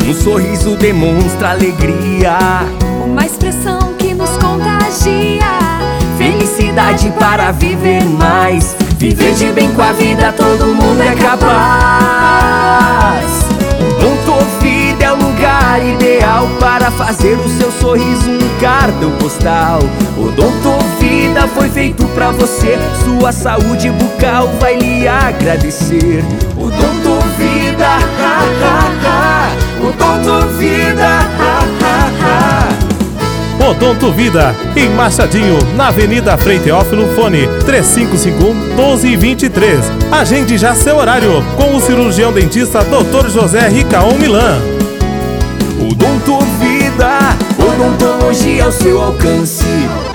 Um sorriso demonstra alegria, uma expressão que nos contagia. felicidade para viver mais. Viver de bem com a vida, todo mundo é capaz. Odontovida é o lugar ideal para fazer o seu sorriso um cartão postal. Odontovida foi feito pra você, sua saúde bucal vai lhe agradecer. Odontovida, ha, ha, ha. Odontovida, ha, ha, ha. Odontovida, em Machadinho, na Avenida Frei Teófilo, fone 3551-1223. Agende já seu horário com o cirurgião dentista Dr. José Ricaon Milan. Odontovida, odontologia ao seu alcance.